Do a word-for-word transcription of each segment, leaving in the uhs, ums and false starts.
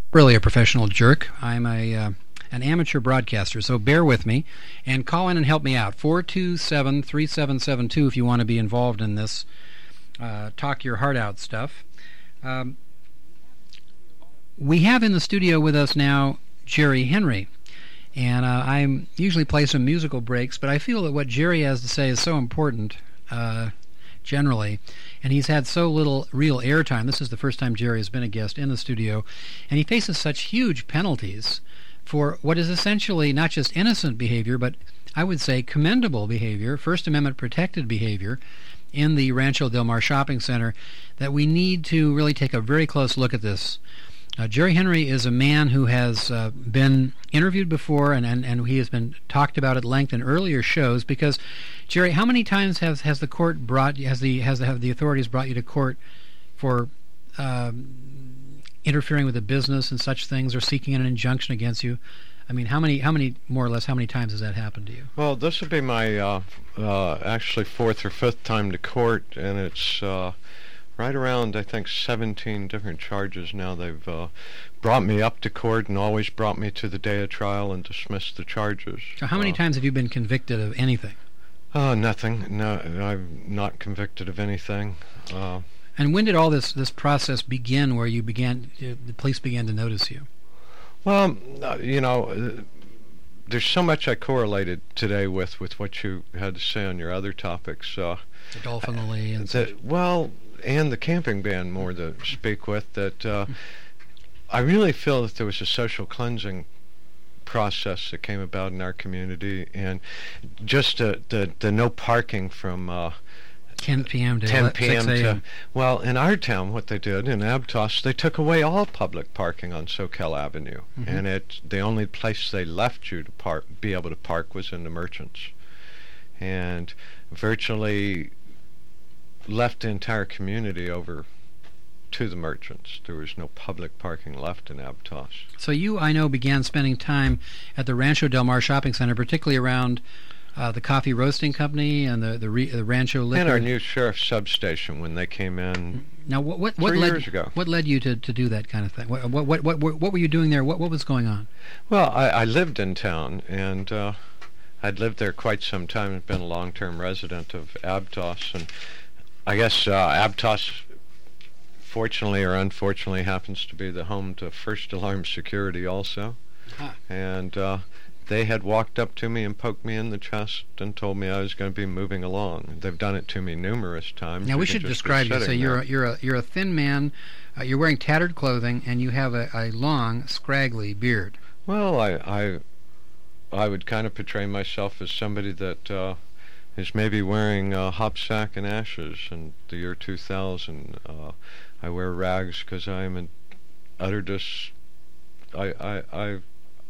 Really a professional jerk. I'm a uh, an amateur broadcaster, so bear with me and call in and help me out. four two seven, three seven seven two if you want to be involved in this uh, talk your heart out stuff. Um, we have in the studio with us now Jerry Henry, and uh, I usually play some musical breaks, but I feel that what Jerry has to say is so important uh, generally, and he's had so little real airtime. This is the first time Jerry has been a guest in the studio, and he faces such huge penalties for what is essentially not just innocent behavior, but I would say commendable behavior, First Amendment protected behavior in the Rancho Del Mar Shopping Center, that we need to really take a very close look at this. Uh, Jerry Henry is a man who has uh, been interviewed before, and, and, and he has been talked about at length in earlier shows. Because, Jerry, how many times has has the court brought has the has the, have the authorities brought you to court for um, interfering with a business and such things, or seeking an injunction against you? I mean, how many how many more or less how many times has that happened to you? Well, this would be my uh, uh, actually fourth or fifth time to court, and it's. Uh, Right around, I think, seventeen different charges now. They've uh, brought me up to court and always brought me to the day of trial and dismissed the charges. So how many uh, times have you been convicted of anything? Uh, nothing. No, I'm not convicted of anything. Uh, and when did all this, this process begin where you began, uh, the police began to notice you? Well, uh, you know, uh, there's so much I correlated today with, with what you had to say on your other topics. Uh, the Dolphin Lily and that, such. Well... and the camping ban more to speak with, that uh, I really feel that there was a social cleansing process that came about in our community, and just uh, the the no parking from uh, ten p.m. to ten p.m. six a.m. to, well, in our town, what they did in Aptos, they took away all public parking on Soquel Avenue, mm-hmm. and it the only place they left you to park, be able to park, was in the Merchants, and virtually left the entire community over to the Merchants. There was no public parking left in Aptos. So you, I know, began spending time at the Rancho Del Mar Shopping Center, particularly around uh, the coffee roasting company and the the, re, the Rancho Liquor. And our new sheriff's substation when they came in. Now, what what, what three led years ago. What led you to, to do that kind of thing? What what what what, what were you doing there? What what was going on? Well, I, I lived in town, and uh, I'd lived there quite some time. I'd been a long-term resident of Aptos, and I guess uh, Aptos, fortunately or unfortunately, happens to be the home to First Alarm Security also. Huh. And uh, they had walked up to me and poked me in the chest and told me I was going to be moving along. They've done it to me numerous times. Now, you we should describe you. So you're a, you're a you're a thin man. Uh, you're wearing tattered clothing, and you have a, a long, scraggly beard. Well, I I I would kind of portray myself as somebody that. Uh, is maybe wearing uh, hopsack and ashes in the year two thousand. Uh, I wear rags because I am in utter dis... I, I, I,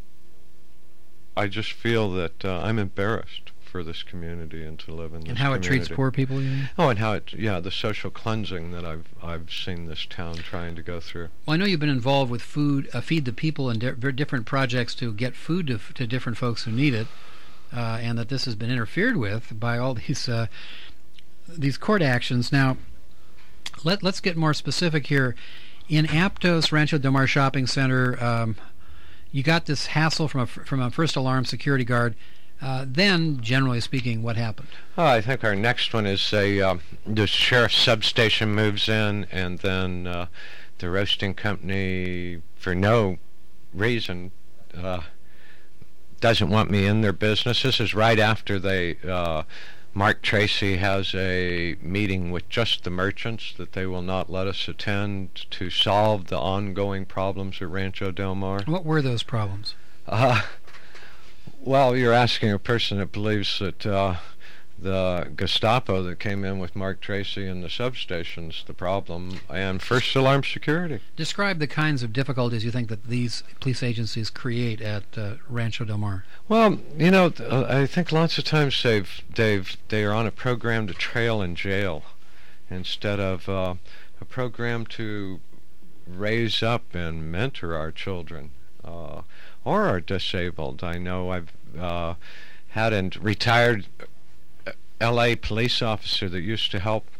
I just feel that uh, I'm embarrassed for this community and to live in this And how community. it treats poor people, you mean? Oh, and how it, yeah, the social cleansing that I've I've seen this town trying to go through. Well, I know you've been involved with food, uh, Feed the People, and di- different projects to get food to, to different folks who need it. Uh, and that this has been interfered with by all these uh, these court actions. Now, let, let's get more specific here. In Aptos Rancho Del Mar Shopping Center, um, you got this hassle from a from a First Alarm security guard. Uh, then, generally speaking, what happened? Oh, I think our next one is a uh, the sheriff's substation moves in, and then uh, the roasting company, for no reason, Uh, doesn't want me in their business. This is right after they, uh, Mark Tracy has a meeting with just the Merchants that they will not let us attend to solve the ongoing problems at Rancho Del Mar. What were those problems? Uh, well, you're asking a person that believes that uh, the Gestapo that came in with Mark Tracy and the substation's the problem, and First Alarm Security. Describe the kinds of difficulties you think that these police agencies create at uh, Rancho Del Mar. Well, you know, uh, I think lots of times they've they've they are on a program to trail and jail, instead of uh, a program to raise up and mentor our children uh, or our disabled. I know I've uh, had a retired L A police officer that used to help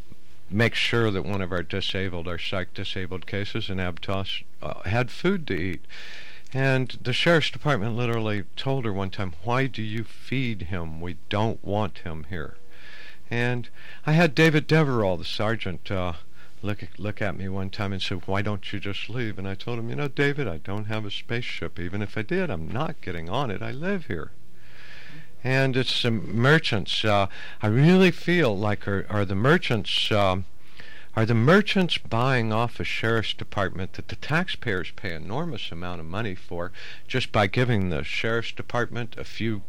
make sure that one of our disabled, our psych disabled cases in Aptos uh, had food to eat. And the sheriff's department literally told her one time, "Why do you feed him? We don't want him here." And I had David Deverell, the sergeant, uh, look look at me one time and said, "Why don't you just leave?" And I told him, "You know, David, I don't have a spaceship. Even if I did, I'm not getting on it. I live here." And it's the merchants. Uh, I really feel like are, are the merchants um, are the merchants buying off a sheriff's department that the taxpayers pay enormous amount of money for, just by giving the sheriff's department a few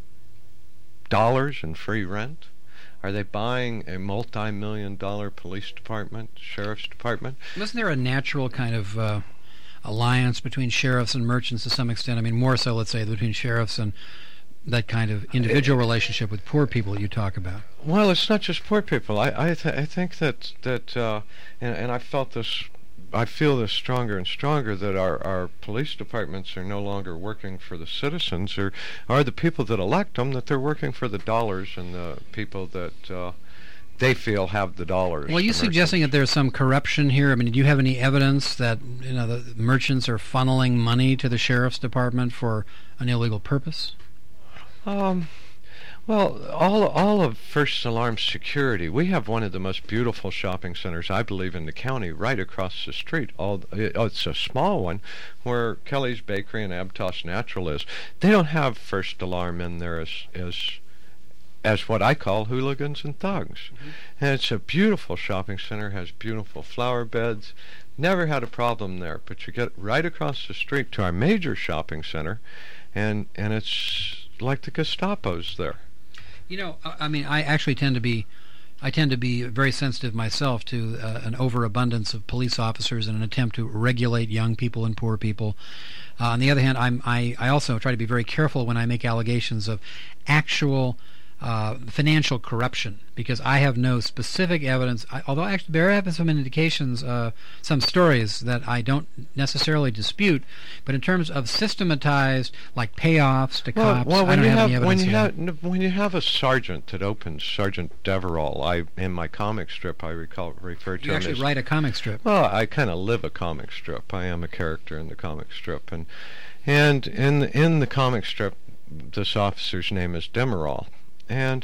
dollars in free rent? Are they buying a multi-million dollar police department, sheriff's department? Wasn't there a natural kind of uh, alliance between sheriffs and merchants to some extent? I mean, more so, let's say, between sheriffs and that kind of individual relationship with poor people you talk about. Well, it's not just poor people. I I, th- I think that that uh, and, and I felt this. I feel this stronger and stronger, that our, our police departments are no longer working for the citizens, or are the people that elect them, that they're working for the dollars and the people that uh, they feel have the dollars. Well, are you suggesting that there's some corruption here? I mean, do you have any evidence that, you know, the merchants are funneling money to the sheriff's department for an illegal purpose? Um, well, all all of First Alarm Security, we have one of the most beautiful shopping centers, I believe, in the county, right across the street. All oh, it's a small one, where Kelly's Bakery and Aptos Natural is. They don't have First Alarm in there as as as what I call hooligans and thugs. Mm-hmm. And it's a beautiful shopping center, has beautiful flower beds. Never had a problem there. But you get right across the street to our major shopping center, and and it's like the Gestapo's there. You know, I mean, I actually tend to be, I tend to be very sensitive myself to uh, an overabundance of police officers in an attempt to regulate young people and poor people. Uh, on the other hand, I'm, I, I also try to be very careful when I make allegations of actual uh, financial corruption, because I have no specific evidence. I, although actually there have been some indications, uh, some stories that I don't necessarily dispute, but in terms of systematized, like payoffs to well, cops, well, I don't have, have any evidence when you yet. have when you have a sergeant that opens, Sergeant Deverell, I in my comic strip I recall refer to You him actually as, write a comic strip. Well, I kind of live a comic strip. I am a character in the comic strip, and and in the, in the comic strip, this officer's name is Demerol, and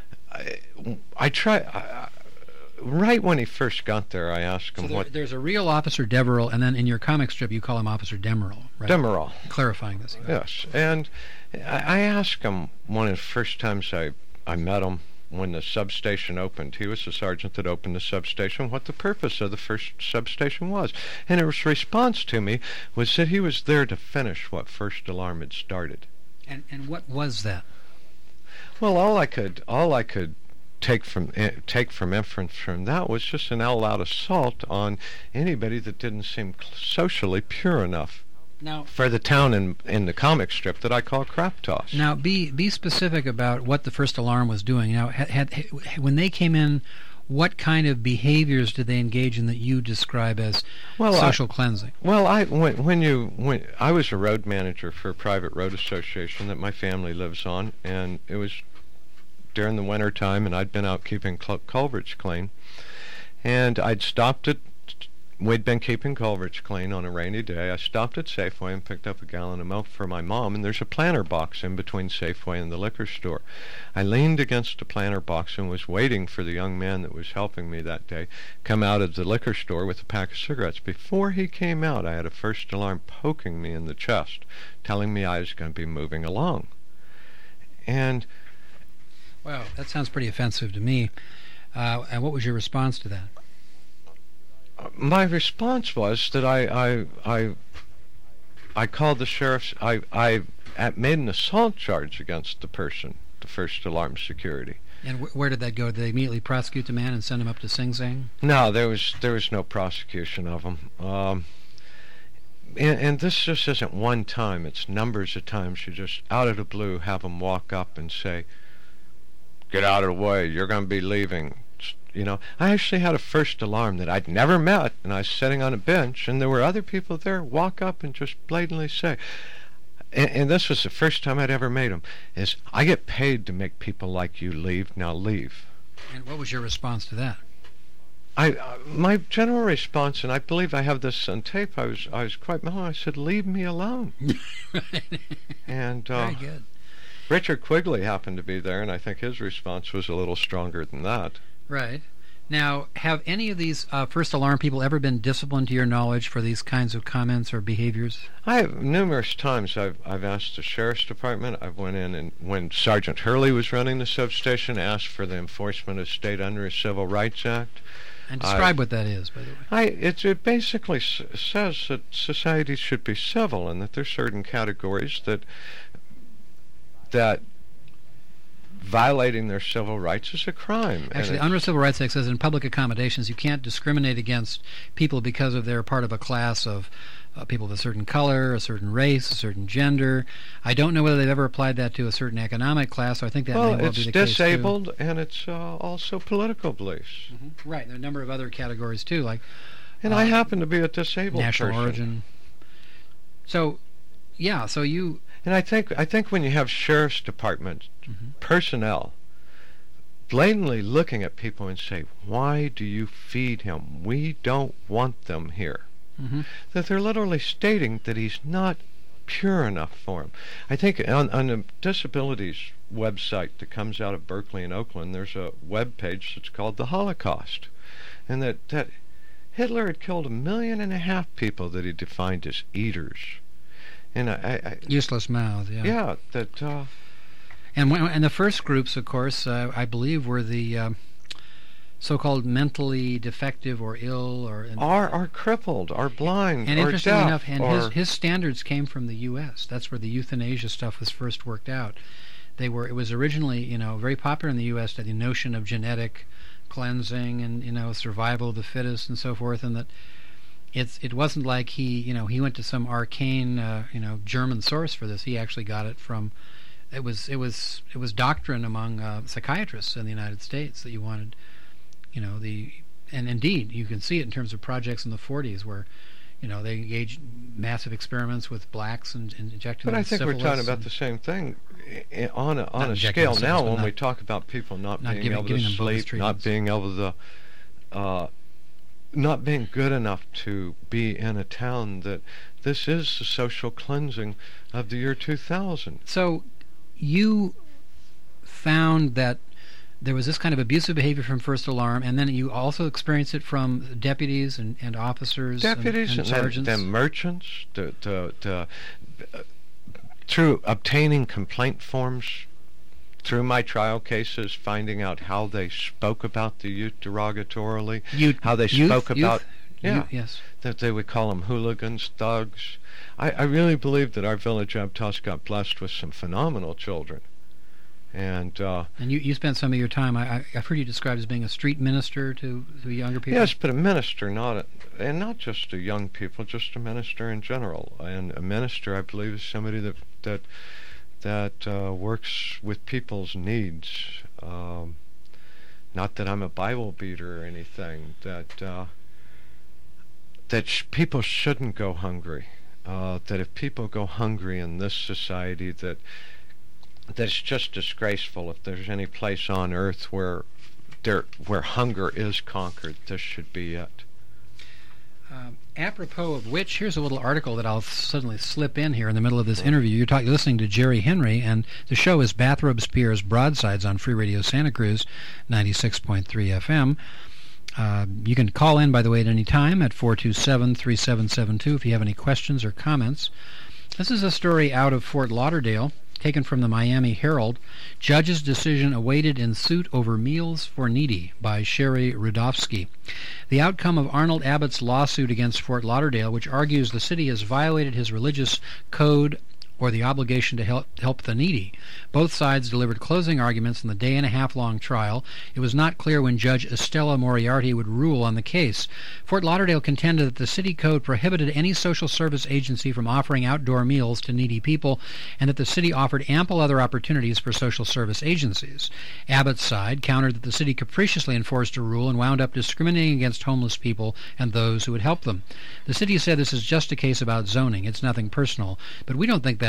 I, I try. I, right when he first got there, I asked him so there, what. There's a real Officer Deverell, and then in your comic strip you call him Officer Demerol, right? Demerol. Clarifying this. Yes, and I, I asked him one of the first times I I met him, when the substation opened. He was the sergeant that opened the substation, what the purpose of the first substation was. And his response to me was that he was there to finish what First Alarm had started. And and what was that? Well, all I could all I could take from eh, take from inference from that was just an all-out assault on anybody that didn't seem socially pure enough. Now, for the town in in the comic strip that I call Crap Toss. Now, be be specific about what the First Alarm was doing. Now, had, had when they came in, what kind of behaviors did they engage in that you describe as well, social I, cleansing? Well, I when when you when I was a road manager for a private road association that my family lives on, and it was during the winter time, and I'd been out keeping cul- culverts clean, and I'd stopped at. We'd been keeping culverts clean on a rainy day. I stopped at Safeway and picked up a gallon of milk for my mom, and there's a planter box in between Safeway and the liquor store. I leaned against the planter box and was waiting for the young man that was helping me that day come out of the liquor store with a pack of cigarettes. Before he came out, I had a First Alarm poking me in the chest, telling me I was going to be moving along. And wow, that sounds pretty offensive to me. Uh, and what was your response to that? My response was that I I I, I called the sheriff's. I I made an assault charge against the person, the First Alarm Security. And wh- where did that go? Did they immediately prosecute the man and send him up to Sing Sing? No, there was there was no prosecution of him. Um, and, and this just isn't one time. It's numbers of times. You just out of the blue have them walk up and say, "Get out of the way. You're going to be leaving." You know, I actually had a First Alarm that I'd never met, and I was sitting on a bench, and there were other people there walk up and just blatantly say, and, and this was the first time I'd ever made them, is, "I get paid to make people like you leave, now leave." And what was your response to that? I uh, my general response, and I believe I have this on tape. I was I was quite mellow. I said, "Leave me alone." And uh, very good. Richard Quigley happened to be there, and I think his response was a little stronger than that. Right. Now, have any of these uh, first alarm people ever been disciplined to your knowledge for these kinds of comments or behaviors? I have numerous times. I've I've asked the sheriff's department. I went in and when Sergeant Hurley was running the substation, asked for the enforcement of state under a Civil Rights Act. And describe I, what that is, by the way. I it it basically s- says that society should be civil, and that there's certain categories that that. violating their civil rights is a crime. Actually, under Civil Rights Act says in public accommodations you can't discriminate against people because of they're part of a class of uh, people of a certain color, a certain race, a certain gender. I don't know whether they've ever applied that to a certain economic class, so I think that well, may well be the it's case too. disabled, and it's uh, also political beliefs. Mm-hmm. Right, there are a number of other categories too, like and uh, I happen to be a disabled national person. origin. So, yeah, so you... And I think I think when you have sheriff's department mm-hmm. personnel blatantly looking at people and say, "Why do you feed him? We don't want them here," mm-hmm. that they're literally stating that he's not pure enough for him. I think on, on the disabilities website that comes out of Berkeley and Oakland, there's a web page that's called The Holocaust, and that, that Hitler had killed a million and a half people that he defined as eaters. And I, I, useless mouths, yeah. Yeah, that. Uh, and when, and the first groups, of course, uh, I believe, were the uh, so-called mentally defective or ill, or and, are are crippled, are blind, and or interestingly deaf, enough, and or his his standards came from the U S That's where the euthanasia stuff was first worked out. They were it was originally, you know, very popular in the U S that the notion of genetic cleansing and, you know, survival of the fittest and so forth, and that. It's it wasn't like he you know he went to some arcane uh, you know German source for this. He actually got it from it was it was it was doctrine among uh, psychiatrists in the United States that you wanted you know the and indeed you can see it in terms of projects in the forties where you know they engaged massive experiments with blacks and, and injecting But them I with think we're syphilis talking about and the same thing i- on a on Not a injecting scale them with now syphilis, but when we not- talk about people not, not being giving- able giving to them bogus sleep, not treatments. being able to. Uh, not being good enough to be in a town, that this is the social cleansing of the year two thousand. So you found that there was this kind of abusive behavior from First Alarm, and then you also experienced it from deputies and, and officers Deputies and, and, and then, sergeants? then merchants, to, to, to, uh, through obtaining complaint forms, through my trial cases, finding out how they spoke about the youth derogatorily, Youth- how they youth- spoke about, youth? yeah, You- yes. that they would call them hooligans, thugs. I, I really believe that our village Aptos got blessed with some phenomenal children. And uh, And you, you spent some of your time, I, I, I've heard you described as being a street minister to, to younger people. yes, but a minister, not a, and not just to young people, just a minister in general. And a minister, I believe, is somebody that that that uh, works with people's needs. Um, not that I'm a Bible beater or anything. That uh, that sh- people shouldn't go hungry. Uh, that if people go hungry in this society, that that it's just disgraceful. If there's any place on earth where there where hunger is conquered, this should be it. Um, apropos of which, here's a little article that I'll suddenly slip in here in the middle of this interview. You're talking, listening to Jerry Henry, and the show is Bathrobe Spears Broadsides on Free Radio Santa Cruz, ninety-six point three F M. Uh, you can call in, by the way, at any time at four two seven, three seven seven two if you have any questions or comments. This is a story out of Fort Lauderdale, taken from the Miami Herald. Judge's decision awaited in suit over meals for needy, by Sherry Rudofsky. The outcome of Arnold Abbott's lawsuit against Fort Lauderdale, which argues the city has violated his religious code or the obligation to help, help the needy. Both sides delivered closing arguments in the day-and-a-half-long trial. It was not clear when Judge Estella Moriarty would rule on the case. Fort Lauderdale contended that the city code prohibited any social service agency from offering outdoor meals to needy people, and that the city offered ample other opportunities for social service agencies. Abbott's side countered that the city capriciously enforced a rule and wound up discriminating against homeless people and those who would help them. The city said this is just a case about zoning. It's nothing personal, but we don't think that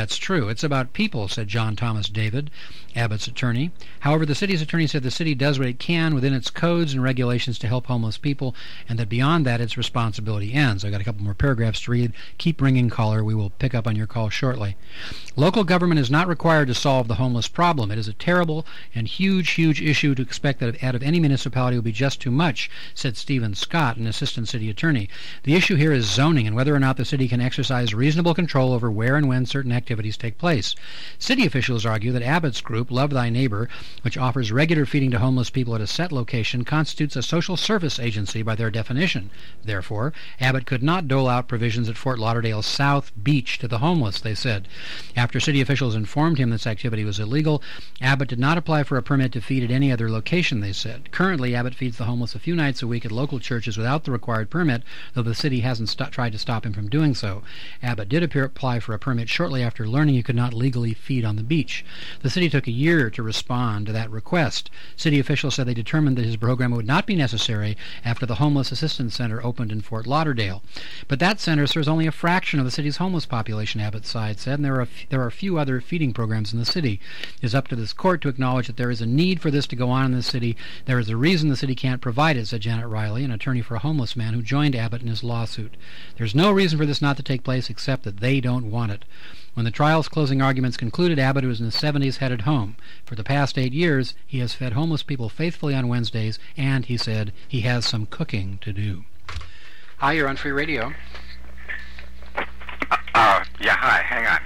that's true. It's about people, said John Thomas David, Abbott's attorney. However, the city's attorney said the city does what it can within its codes and regulations to help homeless people, and that beyond that, its responsibility ends. I've got a couple more paragraphs to read. Keep ringing, caller. We will pick up on your call shortly. Local government is not required to solve the homeless problem. It is a terrible and huge, huge issue to expect that out of any municipality will be just too much, said Stephen Scott, an assistant city attorney. The issue here is zoning and whether or not the city can exercise reasonable control over where and when certain activities take place. City officials argue that Abbott's group, Love Thy Neighbor, which offers regular feeding to homeless people at a set location, constitutes a social service agency by their definition. Therefore, Abbott could not dole out provisions at Fort Lauderdale South Beach to the homeless, they said. After city officials informed him this activity was illegal, Abbott did not apply for a permit to feed at any other location, they said. Currently, Abbott feeds the homeless a few nights a week at local churches without the required permit, though the city hasn't st- tried to stop him from doing so. Abbott did appear, apply for a permit shortly after learning he could not legally feed on the beach. The city took a year to respond to that request. City officials said they determined that his program would not be necessary after the Homeless Assistance Center opened in Fort Lauderdale. But that center serves only a fraction of the city's homeless population, Abbott's side said, and there are, a f- there are a few other feeding programs in the city. It is up to this court to acknowledge that there is a need for this to go on in the city. There is a reason the city can't provide it, said Janet Riley, an attorney for a homeless man who joined Abbott in his lawsuit. There's no reason for this not to take place except that they don't want it. When the trial's closing arguments concluded, Abbott, who was in his seventies, headed home. For the past eight years, he has fed homeless people faithfully on Wednesdays, and, he said, he has some cooking to do. Hi, you're on Free Radio. Uh, uh yeah, hi, hang on.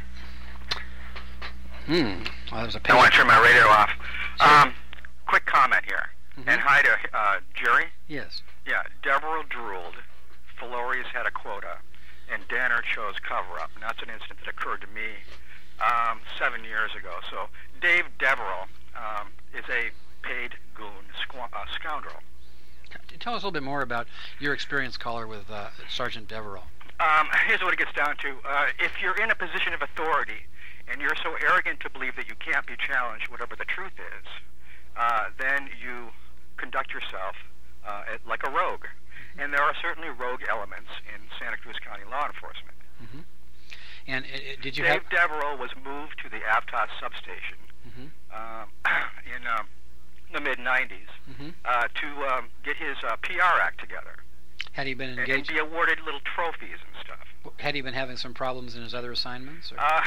Hmm. Well, that was a I want to turn my radio off. Sure. Um, quick comment here. Mm-hmm. And hi to uh, Jerry. Yes. Yeah, Deverell drooled. Filorius had a quota. And Danner chose cover-up. And that's an incident that occurred to me um, seven years ago. So Dave Deverell um, is a paid goon squ- uh, scoundrel. Tell us a little bit more about your experience, caller, with uh, Sergeant Deverell. Um, here's what it gets down to. Uh, if you're in a position of authority and you're so arrogant to believe that you can't be challenged, whatever the truth is, uh, then you conduct yourself uh, like a rogue. Mm-hmm. And there are certainly rogue elements in Santa Cruz County law enforcement. Mm-hmm. And uh, did you Dave have... Deverell was moved to the Aptos substation mm-hmm. um, in um, the mid nineties mm-hmm. uh, to um, get his uh, P R act together. Had he been and, engaged... and be awarded little trophies and stuff. Had he been having some problems in his other assignments? Or? Uh,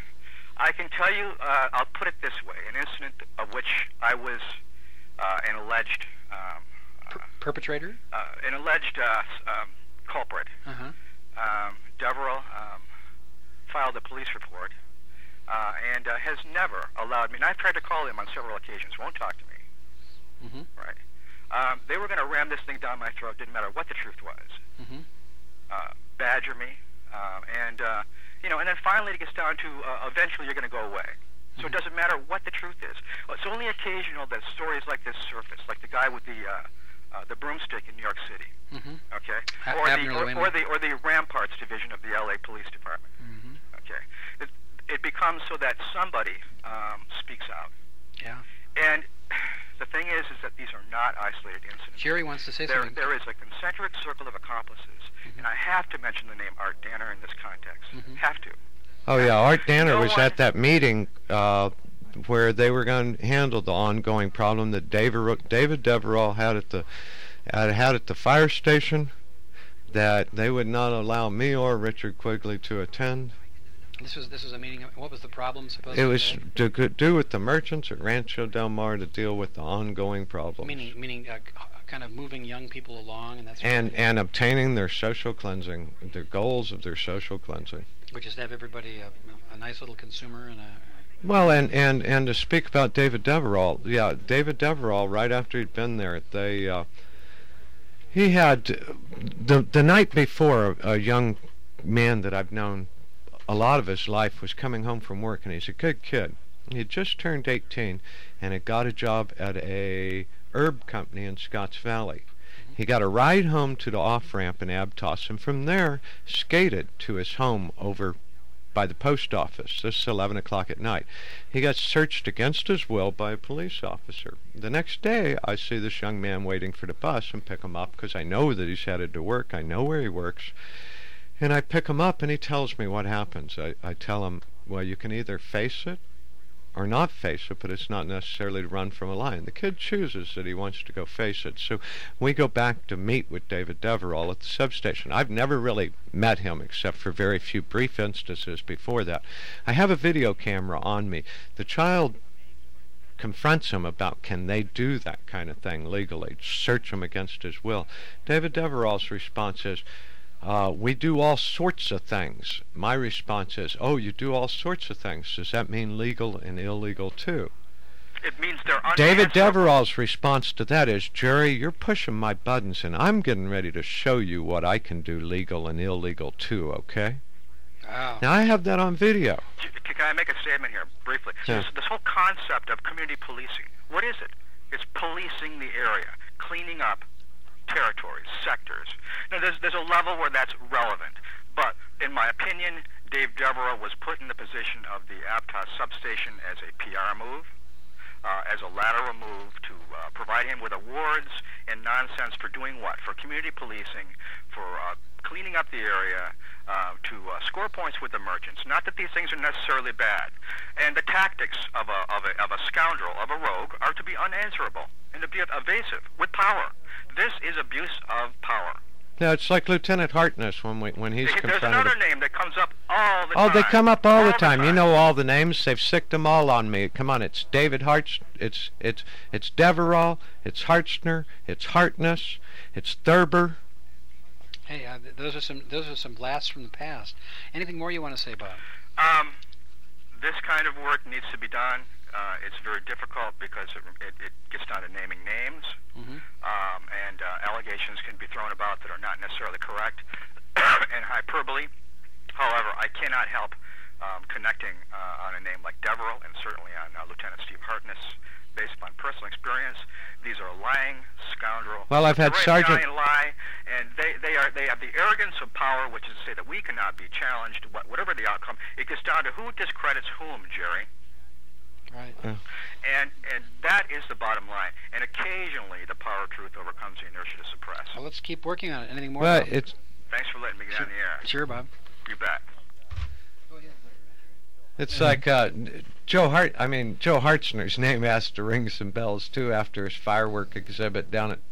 I can tell you, uh, I'll put it this way, an incident of which I was uh, an alleged... Um, per- perpetrator? Uh, an alleged uh, um, culprit. Uh-huh. Um, Deverell um, filed a police report uh, and uh, has never allowed me, and I've tried to call him on several occasions, won't talk to me. Mm-hmm. Right. Um, they were going to ram this thing down my throat, didn't matter what the truth was. Mm-hmm. Uh, badger me, um, and uh, you know, and then finally it gets down to uh, eventually you're going to go away. So Mm-hmm. it doesn't matter what the truth is. Well, it's only occasional that stories like this surface, like the guy with the uh, uh, the broomstick in New York City. Mm-hmm. Okay, Ha- or the Abner or, Lehman. or the or the Ramparts division of the L A Police Department. Mm-hmm. Okay, it, it becomes so that somebody um, speaks out. Yeah. And the thing is, is that these are not isolated incidents. Jerry wants to say There, something. there is a concentric circle of accomplices, Mm-hmm. and I have to mention the name Art Danner in this context. Mm-hmm. Have to. Oh yeah, Art Danner No was one- at that meeting uh, where they were going to handle the ongoing problem that David David Deverell had at the had, had at the fire station. That they would not allow me or Richard Quigley to attend. This was this was a meeting. Of, what was the problem supposed It to was be? to go- do with the merchants at Rancho Del Mar to deal with the ongoing problems. Meaning, meaning uh, kind of moving young people along, and that's and and obtaining their social cleansing, the goals of their social cleansing. which is to have everybody a, a nice little consumer and a. Well, and, and, and to speak about David Deverell, yeah, David Deverell, right after he'd been there, they uh, he had the the night before, a, a young man that I've known a lot of his life was coming home from work, and he's a good kid. He had just turned eighteen and had got a job at a herb company in Scotts Valley. He got a ride home to the off-ramp in Aptos, and from there skated to his home over by the post office. This is eleven o'clock at night. He got searched against his will by a police officer. The next day, I see this young man waiting for the bus and pick him up because I know that he's headed to work. I know where he works. And I pick him up, and he tells me what happens. I, I tell him, well, you can either face it or not face it, but it's not necessarily to run from a lion. The kid chooses that he wants to go face it. So we go back to meet with David Deverell at the substation. I've never really met him except for very few brief instances before that. I have a video camera on me. The child confronts him about can they do that kind of thing legally, search him against his will. David Deverell's response is, Uh, we do all sorts of things. My response is, oh, you do all sorts of things. Does that mean legal and illegal too? It means they're David unanswerable. Deverell's response to that is, Jerry, you're pushing my buttons, and I'm getting ready to show you what I can do legal and illegal too, okay? Wow. Now, I have that on video. Can I make a statement here, briefly? Yeah. This, this whole concept of community policing, what is it? It's policing the area, cleaning up territories, sectors. Now, there's, there's a level where that's relevant, but in my opinion, Dave Deverell was put in the position of the Aptos substation as a P R move, uh, as a lateral move to uh, provide him with awards and nonsense for doing what? For community policing, for uh, cleaning up the area, uh, to uh, score points with the merchants. Not that these things are necessarily bad. And the tactics of a, of a, of a scoundrel, of a rogue, are to be unanswerable and to be evasive with power. This is abuse of power. Yeah, it's like Lieutenant Hartness when we, when he's There's confronted. another name that comes up all the Oh, time. they come up all, all the time. time. You know all the names. They've sicked them all on me. Come on, it's David Hartz. It's it's it's Deverell. It's Hartzner. It's Hartness. It's Thurber. Hey, uh, th- those are some those are some blasts from the past. Anything more you want to say, Bob? Um, this kind of work needs to be done. Uh, it's very difficult because it, it, it gets down to naming names, Mm-hmm. um, and uh, allegations can be thrown about that are not necessarily correct and hyperbole. However, I cannot help um, connecting uh, on a name like Deverell and certainly on uh, Lieutenant Steve Hartness based upon personal experience. These are lying scoundrels. Well, I've had Right, Sergeant- giant lie, and they, they are they have the arrogance of power, which is to say that we cannot be challenged, wh- whatever the outcome. It gets down to who discredits whom, Jerry. Right. Yeah. And and that is the bottom line. And occasionally the power of truth overcomes the inertia to suppress. Well, let's keep working on it. Anything more? Well, Bob? it's Thanks for letting me get on the air. Sure, Bob. You bet. it's like uh, Joe Hart. I mean, Joe Hartzner's name has to ring some bells too after his firework exhibit down at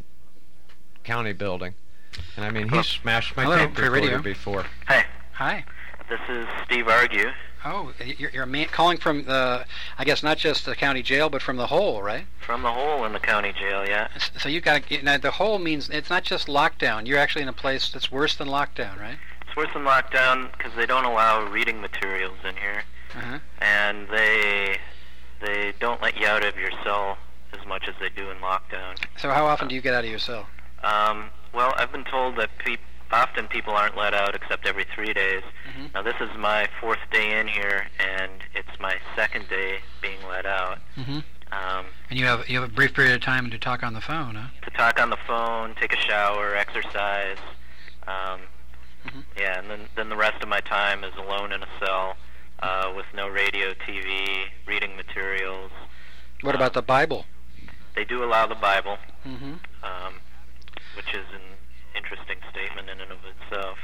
County Building. And I mean, he smashed my Hello, tape Free recorder Radio. before. Hi, Hi. this is Steve Argue. Oh, you're, you're a man calling from the, I guess not just the county jail, but from the hole, right? From the hole in the county jail, yeah. S- So you got to, now the hole means it's not just lockdown. You're actually in a place that's worse than lockdown, right? It's worse than lockdown because they don't allow reading materials in here, Uh-huh. and they they don't let you out of your cell as much as they do in lockdown. So how often do you get out of your cell? Um, well, I've been told that peop often people aren't let out except every three days. Mhm. Now, this is my fourth day in here, and it's my second day being let out. Mm-hmm. Um, And you have you have a brief period of time to talk on the phone, huh? to talk on the phone, take a shower, exercise. Um, Mhm. Yeah, and then, then the rest of my time is alone in a cell uh, with no radio, T V, reading materials. What about the Bible? They do allow the Bible, Mm-hmm. um, which is an interesting statement in and of itself.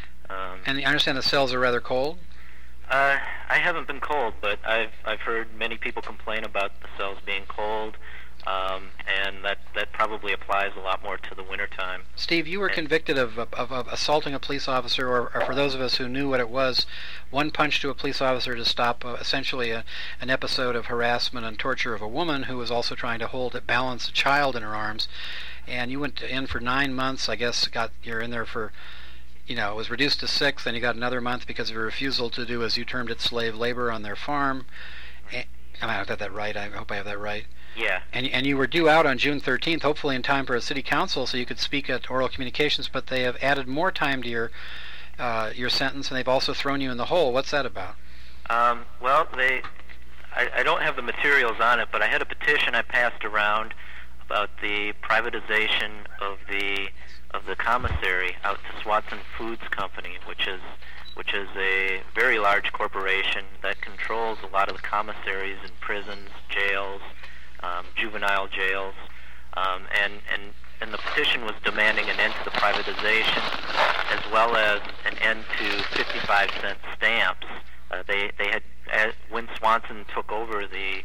Um, And I understand the cells are rather cold. uh, I haven't been cold, but I've I've heard many people complain about the cells being cold, um, and that, that probably applies a lot more to the wintertime. Steve, you were convicted of, of, of assaulting a police officer, or, or for those of us who knew what it was, one punch to a police officer to stop uh, essentially a, an episode of harassment and torture of a woman who was also trying to hold it, balance a child in her arms. And you went in for nine months. I guess got you're in there for, you know, it was reduced to six. Then you got another month because of your refusal to do, as you termed it, slave labor on their farm. And, I mean, I got that right. I hope I have that right. Yeah. And and you were due out on June thirteenth, hopefully in time for a city council, so you could speak at oral communications. But they have added more time to your uh, your sentence, and they've also thrown you in the hole. What's that about? Um, well, they, I, I don't have the materials on it, but I had a petition I passed around about the privatization of the of the commissary out to Swanson Foods Company, which is which is a very large corporation that controls a lot of the commissaries in prisons, jails, um, juvenile jails, um, and and and the petition was demanding an end to the privatization, as well as an end to fifty-five cent stamps. Uh, they they had as, when Swanson took over the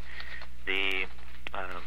the um,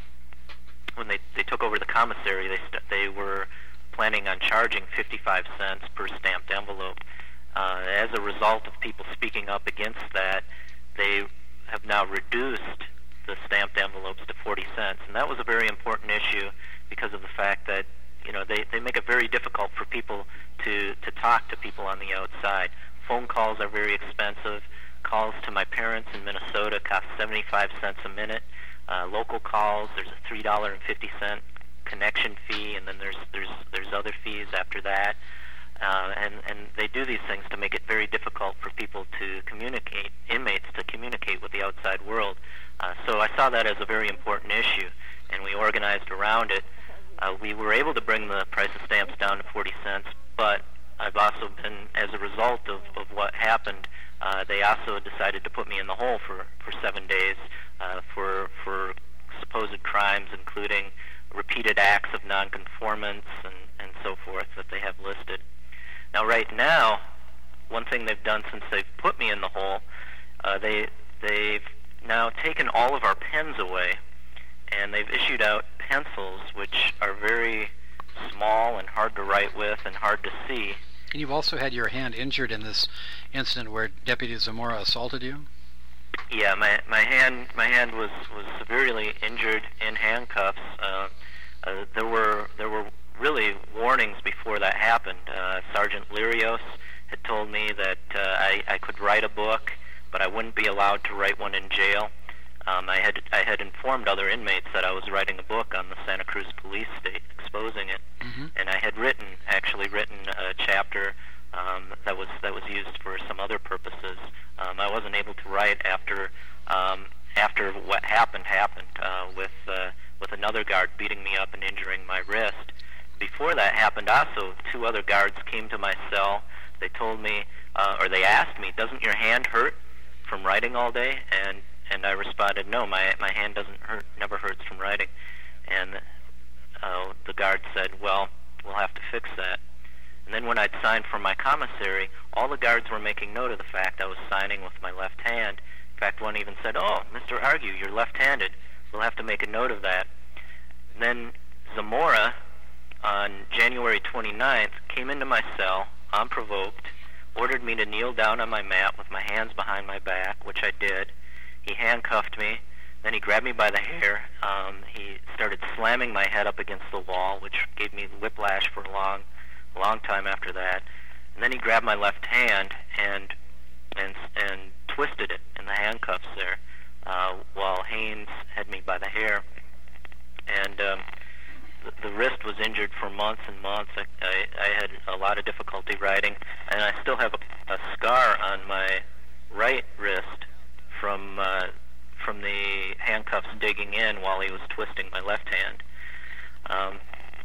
when they they took over the commissary, they st- they were planning on charging fifty-five cents per stamped envelope. Uh, as a result of people speaking up against that, they have now reduced the stamped envelopes to forty cents, and that was a very important issue because of the fact that, you know, they, they make it very difficult for people to, to talk to people on the outside. Phone calls are very expensive. Calls to my parents in Minnesota cost seventy-five cents a minute. Uh, local calls, there's a three dollars and fifty cents connection fee, and then there's there's there's other fees after that. Uh, and, and they do these things to make it very difficult for people to communicate, inmates to communicate with the outside world. Uh, so I saw that as a very important issue, and we organized around it. Uh, we were able to bring the price of stamps down to forty cents, but I've also been, as a result of, of what happened, uh, they also decided to put me in the hole for, for seven days uh, for, for supposed crimes, including repeated acts of nonconformance and, and so forth that they have listed. Now, right now, one thing they've done since they've put me in the hole, uh, they, they've now taken all of our pens away, and they've issued out pencils which are very small and hard to write with and hard to see. And you've also had your hand injured in this incident where Deputy Zamora assaulted you? Yeah, my my hand my hand was, was severely injured in handcuffs. Uh, uh, there were there were really warnings before that happened. Uh, Sergeant Lirios had told me that uh, I, I could write a book, but I wouldn't be allowed to write one in jail. Um, I had I had informed other inmates that I was writing a book on the Santa Cruz police state, exposing it, mm-hmm. and I had written actually written a chapter um, that was that was used for some other purposes. Um, I wasn't able to write after um, after what happened happened uh, with uh, with another guard beating me up and injuring my wrist. Before that happened, also two other guards came to my cell. They told me, uh, or they asked me, "Doesn't your hand hurt from writing all day?" And and I responded, "No, my my hand doesn't hurt, never hurts from writing." And uh, the guard said, "Well, we'll have to fix that." And then when I'd signed for my commissary, all the guards were making note of the fact I was signing with my left hand. In fact, one even said, "Oh, Mister Argue, you're left-handed. We'll have to make a note of that." And then Zamora, on January twenty-ninth, came into my cell, unprovoked, ordered me to kneel down on my mat with my hands behind my back, which I did. He handcuffed me. Then he grabbed me by the hair. Um, he started slamming my head up against the wall, which gave me whiplash for a long, long time after that. And then he grabbed my left hand and and and twisted it in the handcuffs there, uh, while Haynes had me by the hair. And um, the, the wrist was injured for months and months. I, I, I had a lot of difficulty writing, and I still have a, a scar on my right wrist from uh, from the handcuffs digging in while he was twisting my left hand. Um,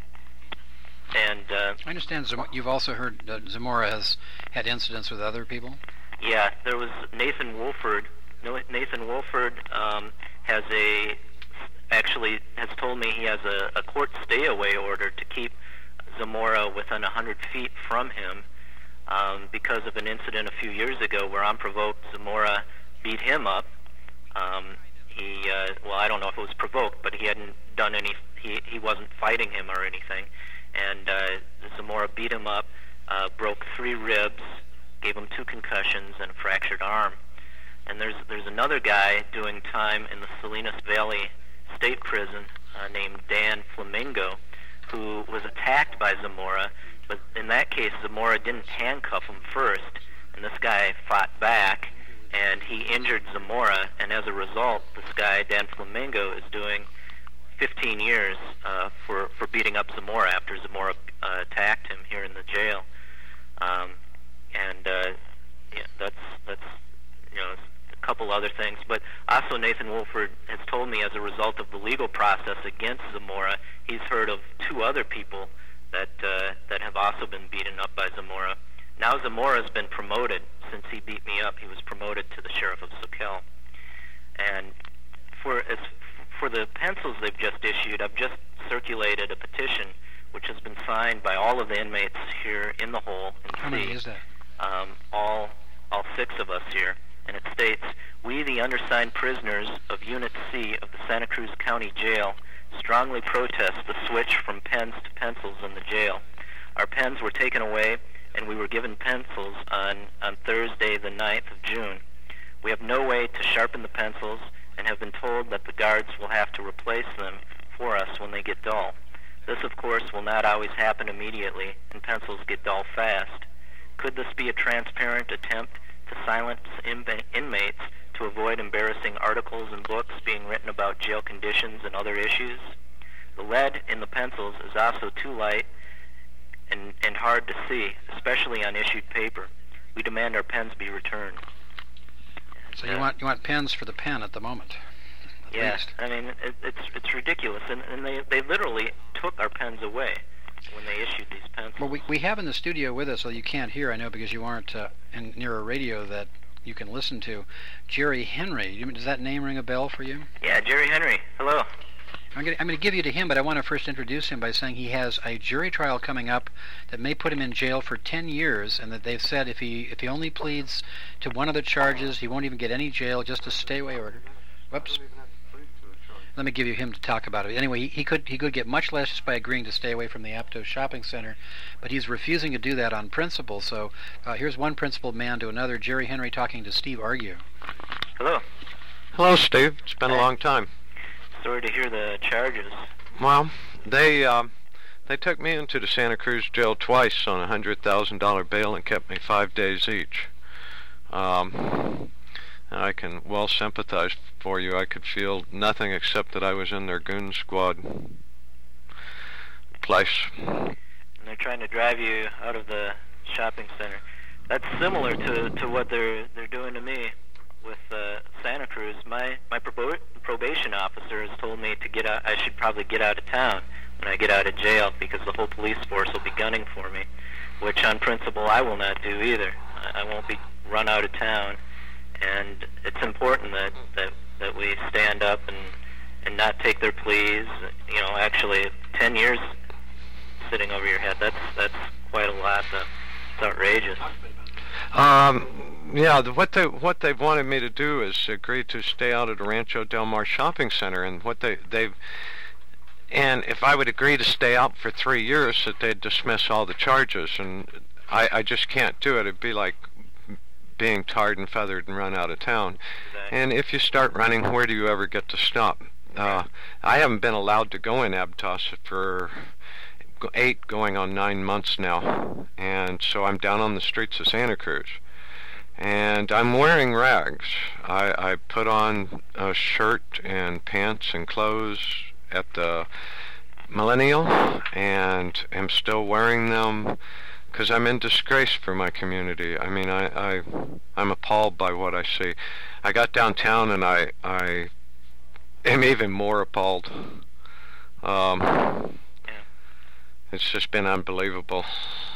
and uh, I understand Zam- you've also heard that Zamora has had incidents with other people? Yeah, there was Nathan Wolford. Nathan Wolford um, has a, actually has told me he has a, a court stay-away order to keep Zamora within one hundred feet from him um, because of an incident a few years ago where unprovoked Zamora beat him up. Um, he, uh, well, I don't know if it was provoked, but he hadn't done any, he, he wasn't fighting him or anything. And uh, Zamora beat him up, uh, broke three ribs, gave him two concussions and a fractured arm. And there's there's another guy doing time in the Salinas Valley State Prison uh, named Dan Flamingo, who was attacked by Zamora, but in that case Zamora didn't handcuff him first, and this guy fought back, and he injured Zamora, and as a result, this guy, Dan Flamingo, is doing fifteen years uh, for, for beating up Zamora after Zamora uh, attacked him here in the jail. Um, and uh, yeah, that's, that's, you know, a couple other things. But also Nathan Wolford has told me as a result of the legal process against Zamora, he's heard of two other people that, uh, that have also been beaten up by Zamora. Now Zamora's been promoted. Since he beat me up, he was promoted to the sheriff of Soquel. And for as for the pencils they've just issued, I've just circulated a petition which has been signed by all of the inmates here in the hole in How C. many is that? Um, all all six of us here. and it states, "We, the undersigned prisoners of Unit C of the Santa Cruz County Jail, strongly protest the switch from pens to pencils in the jail. Our pens were taken away, and we were given pencils on, on Thursday, the ninth of June. We have no way to sharpen the pencils and have been told that the guards will have to replace them for us when they get dull. This, of course, will not always happen immediately, and pencils get dull fast. Could this be a transparent attempt to silence inma- inmates to avoid embarrassing articles and books being written about jail conditions and other issues? The lead in the pencils is also too light and, and hard to see, especially on issued paper. We demand our pens be returned." So you want you want pens for the pen at the moment? At Yeah, least. I mean, it, it's it's ridiculous, and, and they, they literally took our pens away when they issued these pencils. Well, we we have in the studio with us, so you can't hear, I know, because you aren't uh, in, near a radio that you can listen to, Jerry Henry. You- Does that name ring a bell for you? Yeah, Jerry Henry, hello. I'm going I'm to give you to him, but I want to first introduce him by saying he has a jury trial coming up that may put him in jail for ten years, and that they've said if he if he only pleads to one of the charges, he won't even get any jail, just a stay-away order. Whoops. Let me give you him to talk about it. Anyway, he, he could he could get much less just by agreeing to stay away from the Aptos shopping center, but he's refusing to do that on principle. So uh, here's one principled man to another. Jerry Henry talking to Steve Argue. Hello. Hello, Steve. It's been a Hi. long time. Sorry to hear the charges. Well, they uh, they took me into the Santa Cruz jail twice on a hundred thousand dollar bail and kept me five days each. Um, I can well sympathize for you. I could feel nothing except that I was in their goon squad place. And they're trying to drive you out of the shopping center. That's similar to, to what they're they're doing to me with uh, Santa Cruz. My my probo- probation officer has told me to get out. I should probably get out of town when I get out of jail because the whole police force will be gunning for me, which on principle I will not do either. I, I won't be run out of town, and it's important that, that, that we stand up and and not take their pleas. You know, actually, ten years sitting over your head, that's that's quite a lot. Uh, it's outrageous. Um, yeah, the, what they what they've wanted me to do is agree to stay out at the Rancho Del Mar shopping center, and what they they've and if I would agree to stay out for three years, that they'd dismiss all the charges, and I, I just can't do it. It'd be like being tarred and feathered and run out of town. Exactly. And if you start running, where do you ever get to stop? Uh, I haven't been allowed to go in Aptos for eight going on nine months now, and so I'm down on the streets of Santa Cruz, and I'm wearing rags. I, I put on a shirt and pants and clothes at the Millennial, and am still wearing them because I'm in disgrace for my community. I mean, I, I I'm appalled by what I see. I got downtown and I I am even more appalled. Um, It's just been unbelievable.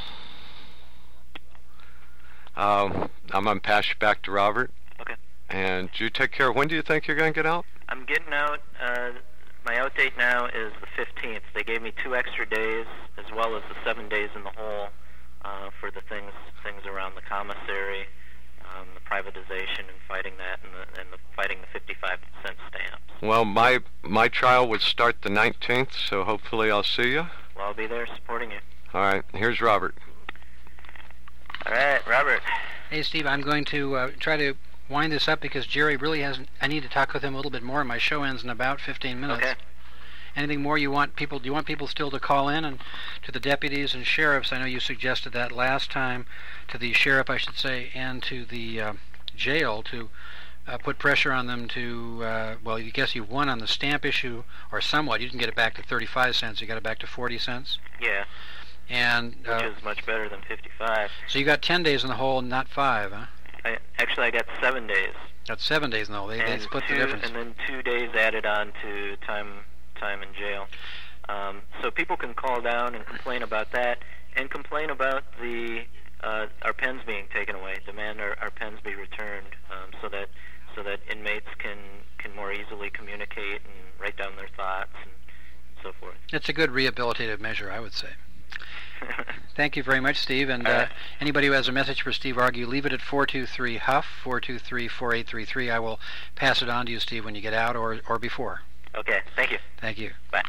Um, I'm going to pass you back to Robert. Okay. And you take care. When do you think you're going to get out? I'm getting out. Uh, my out date now is the fifteenth. They gave me two extra days, as well as the seven days in the hole uh, for the things things around the commissary, um, the privatization, and fighting that, and the, and the fighting the fifty-five cent stamps. Well, my my trial would start the nineteenth, so hopefully I'll see you. Well, I'll be there supporting you. All right. Here's Robert. All right, Robert. Hey, Steve, I'm going to uh, try to wind this up because Jerry really hasn't. I need to talk with him a little bit more. My show ends in about fifteen minutes. Okay. Anything more you want people? Do you want people still to call in and to the deputies and sheriffs? I know you suggested that last time, to the sheriff, I should say, and to the uh, jail to uh, put pressure on them to. Uh, well, you guess you won on the stamp issue, or somewhat. You didn't get it back to thirty-five cents. You got it back to forty cents. Yeah. And Which uh, is much better than fifty-five. so you got ten days in the hole, not five, huh? I, actually, I got seven days. That's seven days in the hole. They, they and split two, the difference. And then two days added on to time time in jail. Um, so people can call down and complain about that, and complain about the uh, our pens being taken away. Demand our, our pens be returned, um, so that so that inmates can can more easily communicate and write down their thoughts and so forth. It's a good rehabilitative measure, I would say. Thank you very much, Steve. And uh, uh, anybody who has a message for Steve Argue, leave it at four two three Huff, four two three, four eight three three. I will pass it on to you, Steve, when you get out or, or before. Okay, thank you. Thank you. Bye.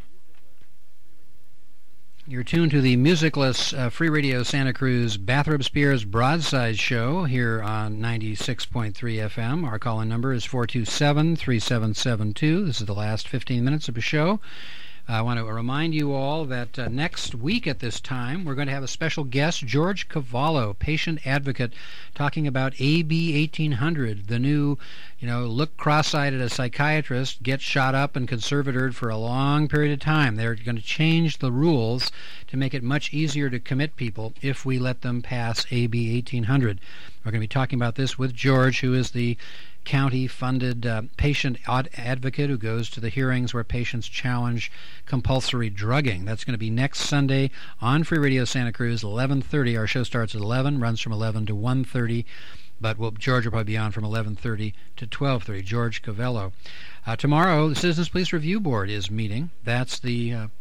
You're tuned to the musicless uh, Free Radio Santa Cruz Bathrop Spears Broadside Show here on ninety-six point three F M. Our call-in number is four two seven, three seven seven two. This is the last fifteen minutes of the show. I want to remind you all that uh, next week at this time, we're going to have a special guest, George Cavallo, patient advocate, talking about A B eighteen hundred, the new, you know, look cross-eyed at a psychiatrist, get shot up and conservatored for a long period of time. They're going to change the rules to make it much easier to commit people if we let them pass A B eighteen hundred. We're going to be talking about this with George, who is the county-funded uh, patient ad- advocate who goes to the hearings where patients challenge compulsory drugging. That's going to be next Sunday on Free Radio Santa Cruz, eleven thirty. Our show starts at eleven, runs from eleven to one thirty, but we'll, George will probably be on from eleven thirty to twelve thirty. George Cavallo. Uh, tomorrow, the Citizens Police Review Board is meeting. That's the uh,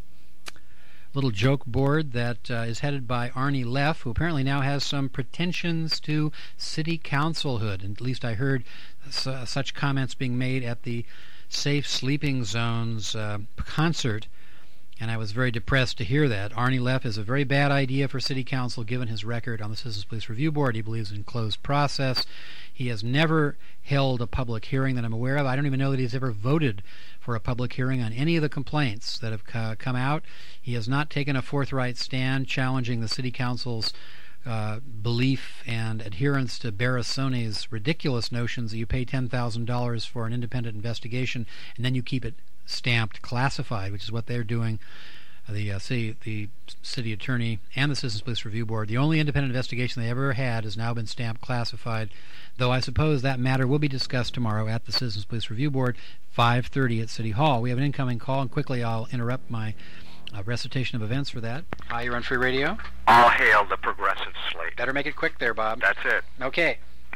little joke board that uh, is headed by Arnie Leff, who apparently now has some pretensions to city councilhood. And at least I heard su- such comments being made at the Safe Sleeping Zones uh, concert, and I was very depressed to hear that. Arnie Leff is a very bad idea for city council, given his record on the Citizens Police Review Board. He believes in closed process. He has never held a public hearing that I'm aware of. I don't even know that he's ever voted for a public hearing on any of the complaints that have uh, come out. He has not taken a forthright stand challenging the city council's uh, belief and adherence to Barrasone's ridiculous notions that you pay ten thousand dollars for an independent investigation and then you keep it stamped classified, which is what they're doing. The uh, city, the city attorney and the Citizens Police Review Board, the only independent investigation they ever had has now been stamped classified, though I suppose that matter will be discussed tomorrow at the Citizens Police Review Board, five thirty at City Hall. We have an incoming call, and quickly I'll interrupt my uh, recitation of events for that. Hi, you're on Free Radio. All hail the progressive slate. Better make it quick there, Bob. That's it. Okay.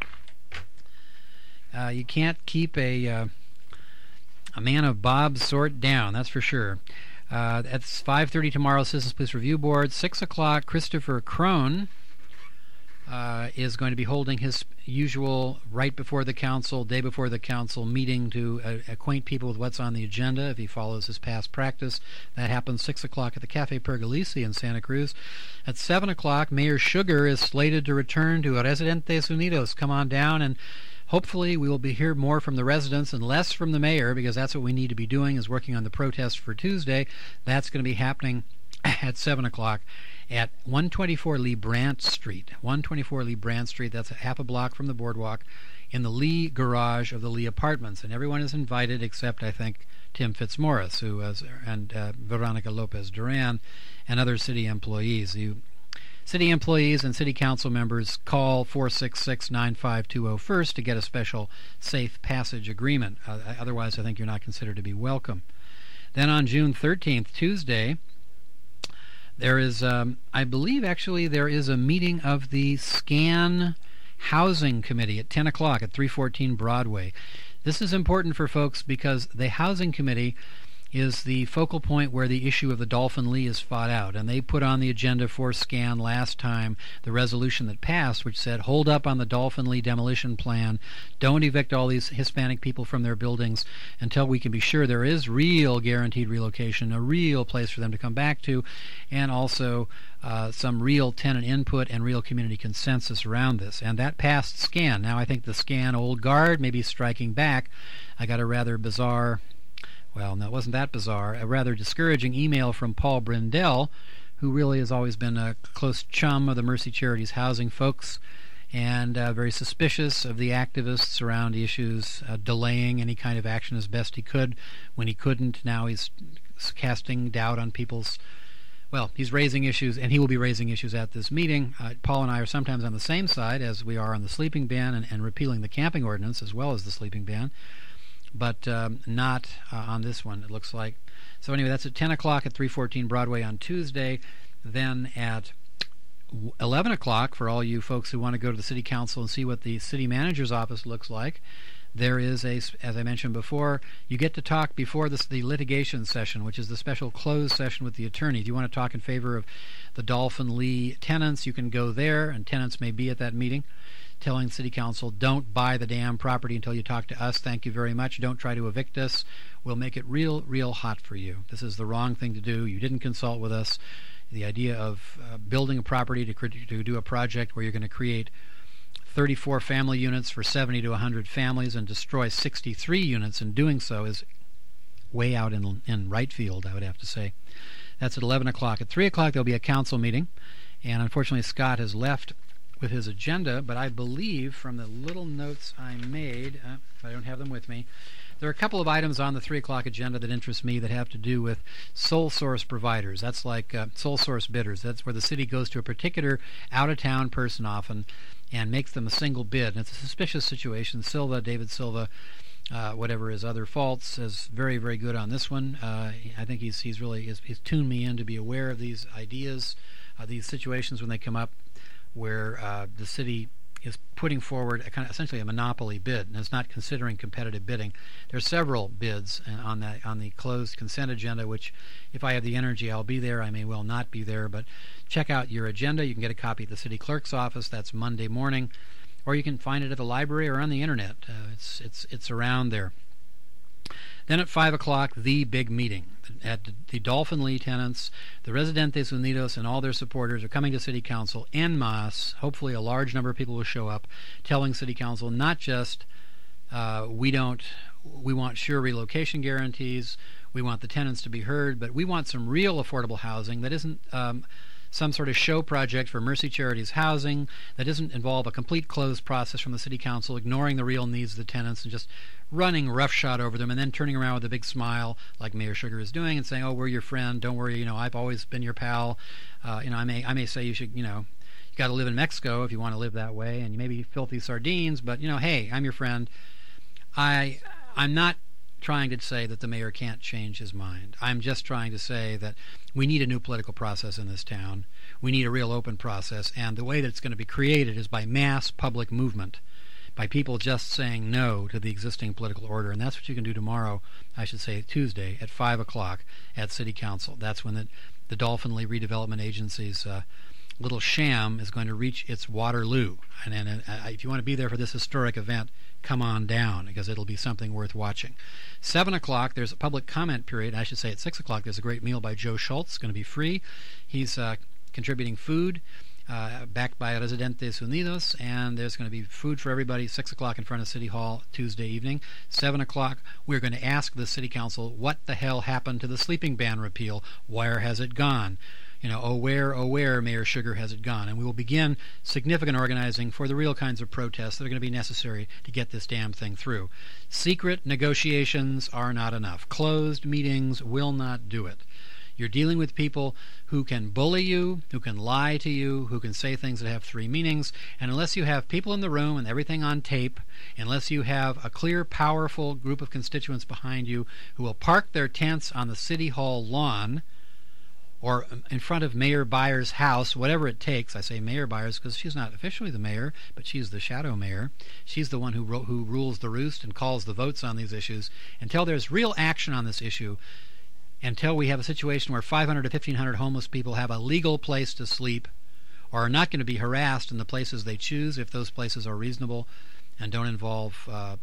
Uh, you can't keep a, uh, a man of Bob's sort down, that's for sure. Uh, it's five thirty tomorrow, Citizens Police Review Board. six o'clock, Christopher Crone uh, is going to be holding his usual right before the council, day before the council meeting to uh, acquaint people with what's on the agenda if he follows his past practice. That happens six o'clock at the Cafe Pergolesi in Santa Cruz. At seven o'clock, Mayor Sugar is slated to return to Residentes Unidos. Come on down, and hopefully we will be hear more from the residents and less from the mayor, because that's what we need to be doing, is working on the protest for Tuesday. That's going to be happening at seven o'clock at one twenty-four Lee Brandt Street. one twenty-four Lee Brandt Street, that's a half a block from the boardwalk, in the Lee garage of the Lee Apartments. And everyone is invited except, I think, Tim Fitzmaurice, who was, and uh, Veronica Lopez Duran, and other city employees. You City employees and city council members call four six six, nine five two zero first to get a special safe passage agreement. Uh, otherwise, I think you're not considered to be welcome. Then on June thirteenth, Tuesday, there is, um, I believe actually, there is a meeting of the SCAN Housing Committee at ten o'clock at three fourteen Broadway. This is important for folks because the Housing Committee is the focal point where the issue of the Dolphin Lee is fought out. And they put on the agenda for SCAN last time the resolution that passed, which said, hold up on the Dolphin Lee demolition plan. Don't evict all these Hispanic people from their buildings until we can be sure there is real guaranteed relocation, a real place for them to come back to, and also uh, some real tenant input and real community consensus around this. And that passed SCAN. Now I think the SCAN old guard may be striking back. I got a rather bizarre... Well, no, it wasn't that bizarre. A rather discouraging email from Paul Brindell, who really has always been a close chum of the Mercy Charities housing folks, and uh, very suspicious of the activists around issues, uh, delaying any kind of action as best he could. When he couldn't, now he's casting doubt on people's... Well, he's raising issues, and he will be raising issues at this meeting. Uh, Paul and I are sometimes on the same side, as we are on the sleeping ban and, and repealing the camping ordinance, as well as the sleeping ban. But um, not uh, on this one, it looks like. So anyway, that's at ten o'clock at three fourteen Broadway on Tuesday. Then at eleven o'clock, for all you folks who want to go to the city council and see what the city manager's office looks like, there is a, as I mentioned before, you get to talk before this, the litigation session, which is the special closed session with the attorney. If you want to talk in favor of the Dolphin Lee tenants, you can go there, and tenants may be at that meeting, telling City Council, don't buy the damn property until you talk to us. Thank you very much. Don't try to evict us. We'll make it real, real hot for you. This is the wrong thing to do. You didn't consult with us. The idea of uh, building a property to, to do a project where you're going to create thirty-four family units for seventy to one hundred families and destroy sixty-three units in doing so is way out in, in right field, I would have to say. That's at eleven o'clock. At three o'clock, there'll be a council meeting, and unfortunately Scott has left with his agenda, but I believe from the little notes I made, uh, I don't have them with me, there are a couple of items on the three o'clock agenda that interest me that have to do with sole source providers. That's like uh, sole source bidders. That's where the city goes to a particular out-of-town person often and makes them a single bid. And it's a suspicious situation. Silva, David Silva, uh, whatever his other faults, is very, very good on this one. Uh, I think he's he's really he's, he's tuned me in to be aware of these ideas, uh, these situations when they come up, where uh, the city is putting forward a kind of essentially a monopoly bid, and it's not considering competitive bidding. There's several bids on that on the closed consent agenda, which, if I have the energy, I'll be there. I may well not be there, but check out your agenda. You can get a copy at the city clerk's office. That's Monday morning, or you can find it at the library or on the internet. Uh, it's it's it's around there. Then at five o'clock, the big meeting. At the Dolphin Lee tenants, the Residentes Unidos, and all their supporters are coming to City Council en masse. Hopefully a large number of people will show up, telling City Council not just uh, we don't, we want sure relocation guarantees, we want the tenants to be heard, but we want some real affordable housing that isn't um, some sort of show project for Mercy Charities housing, that doesn't involve a complete closed process from the City Council, ignoring the real needs of the tenants and just running roughshod over them and then turning around with a big smile like Mayor Sugar is doing and saying, oh, we're your friend, don't worry, you know, I've always been your pal. Uh, you know, I may I may say you should, you know, you got to live in Mexico if you want to live that way, and you may be filthy sardines, but, you know, hey, I'm your friend. I, I'm not trying to say that the mayor can't change his mind. I'm just trying to say that we need a new political process in this town. We need a real open process, and the way that it's going to be created is by mass public movement, by people just saying no to the existing political order. And that's what you can do tomorrow, I should say Tuesday, at five o'clock at City Council. That's when the, the Dolphin Lee Redevelopment Agency's uh, little sham is going to reach its Waterloo. And, and uh, if you want to be there for this historic event, come on down, because it'll be something worth watching. seven o'clock, there's a public comment period. I should say at six o'clock, there's a great meal by Joe Schultz. It's going to be free. He's uh, contributing food. Uh, backed by Residentes Unidos, and there's going to be food for everybody. six o'clock in front of City Hall Tuesday evening. seven o'clock, we're going to ask the City Council what the hell happened to the sleeping ban repeal. Where has it gone? You know, oh where, oh where, Mayor Sugar, has it gone? And we will begin significant organizing for the real kinds of protests that are going to be necessary to get this damn thing through. Secret negotiations are not enough. Closed meetings will not do it. You're dealing with people who can bully you, who can lie to you, who can say things that have three meanings, and unless you have people in the room and everything on tape, unless you have a clear, powerful group of constituents behind you who will park their tents on the City Hall lawn or in front of Mayor Byers' house, whatever it takes. I say Mayor Byers because she's not officially the mayor, but she's the shadow mayor. She's the one who ro- who rules the roost and calls the votes on these issues. Until there's real action on this issue, until we have a situation where five hundred to fifteen hundred homeless people have a legal place to sleep or are not going to be harassed in the places they choose if those places are reasonable and don't involve uh,